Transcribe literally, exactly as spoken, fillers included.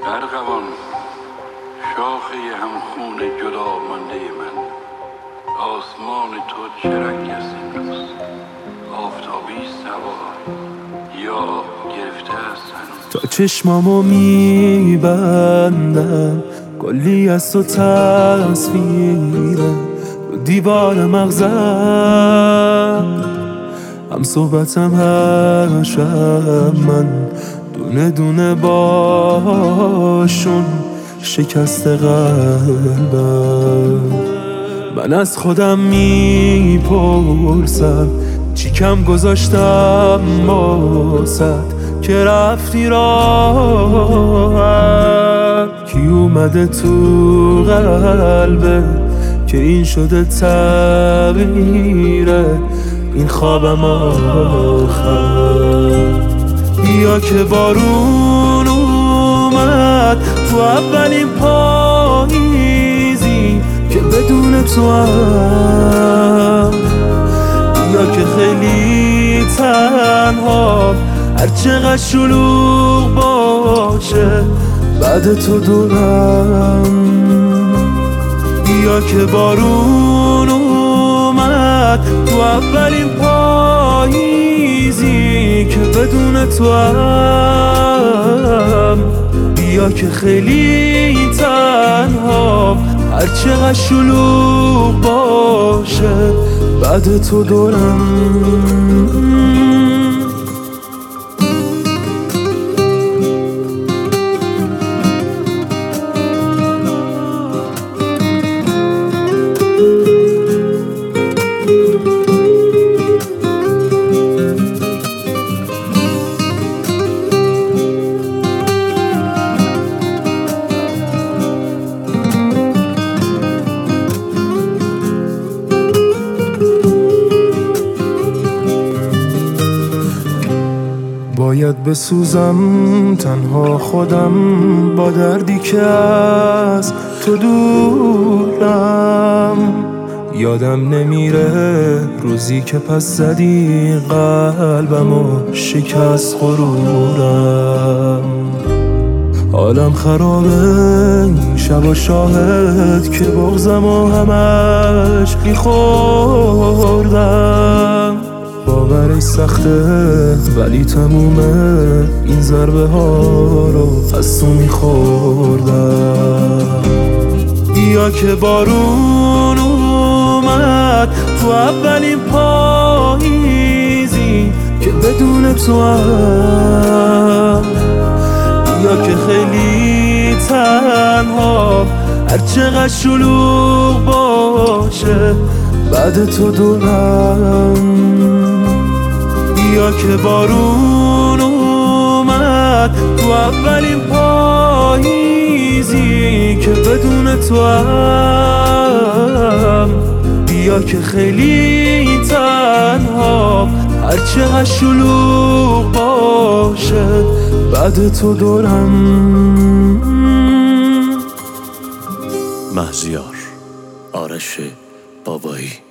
ارغوان شاخه همخون جدا مانده من، آسمان تو چه رنگ است امروز؟ آفتابی سوا یا گرفته است هنوز؟ تا چشمامو میبندم کلی از تو تصویره رو دیوار مغزم، هم صحبتم هر شب من دونه دونه باشون شکست قلبم. من از خودم میپرسم چی کم گذاشتم واسد که رفتی راحت؟ کی اومده تو قلبه که این شده تعبیره این خوابم آخر؟ بیا که بارون اومد تو اولین پاییزی که بدون تو هم، بیا که خیلی تنها هر چقدر شلوغ باشه بعد تو دورم. بیا که بارون اومد تو اولین پاییزی که بدون تو هم، بیا که خیلی تنها هر چقدر شلوغ باشه بعد تو دورم. باید بسوزم تنها خودم با دردی که از تو دورم، یادم نمیره روزی که پس زدی قلبم و شکست غرورم. حالم خرابه این شب و شاهد که بغضم و همش میخوردم. باورش سخته ولی تمومه این ضربه ها رو از تو میخوردم. بیا که بارون اومد تو اولین پاییزی که بدون تو هم، بیا که خیلی تنها هر چقدر شلوغ باشه بعد تو دورم. بیا که بارون اومد تو اولین پاییزی که بدون تو هم، بیا که خیلی تنها هر چقدر شلوغ باشه بعد تو دورم. مهزیار، آرش بابایی.